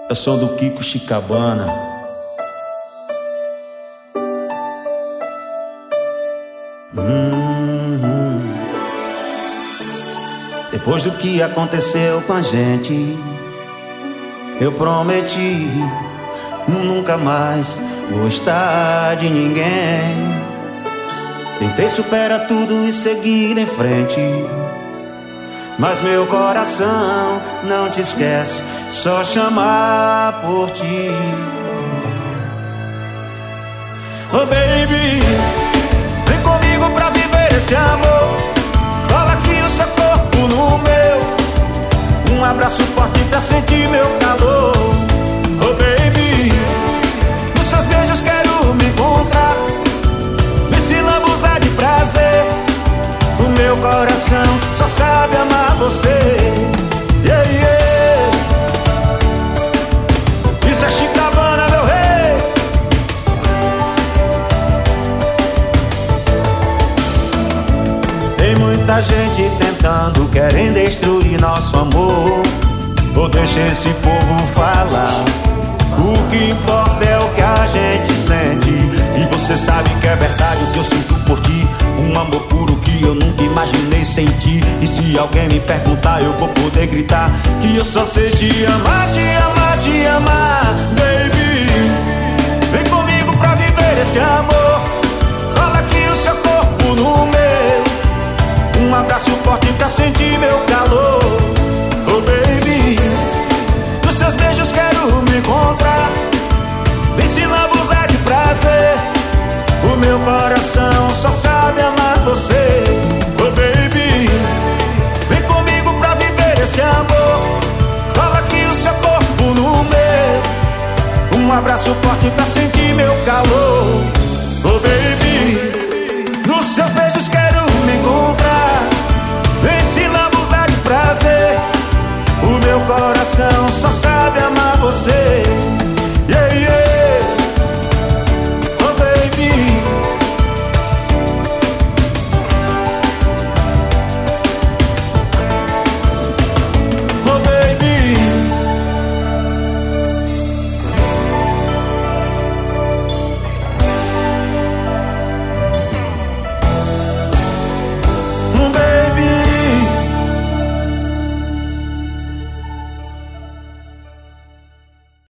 Eu sou do Kiko Chicabana. Depois do que aconteceu com a gente, eu prometi nunca mais gostar de ninguém. Tentei superar tudo e seguir em frente, mas meu coração não te esquece, só chamar por ti. Oh baby, vem comigo pra viver esse amor. Cola aqui o seu corpo no meu, um abraço forte pra sentir meu calor. Oh baby, nos seus beijos quero me encontrar, me se lambuzar de prazer. O meu coração só sabe amar você. Yeah, yeah. Isso é Chicabana, meu rei. Tem muita gente tentando, querendo destruir nosso amor. Ou deixa esse povo falar. O que importa é o que a gente sente, e você sabe que é verdade o que eu sinto por ti. Um amor puro que eu nunca imaginei sentir. E se alguém me perguntar, eu vou poder gritar que eu só sei te amar, te amar, te amar. Baby, vem comigo pra viver esse amor. Cola aqui o seu corpo no meu, um abraço forte pra sentir meu calor. Oh baby, dos seus beijos quero me encontrar, vem se lambuzar de prazer. O meu coração só sabe amar você. Oh baby, vem comigo pra viver esse amor. Cola aqui o seu corpo no meu, um abraço forte pra sentir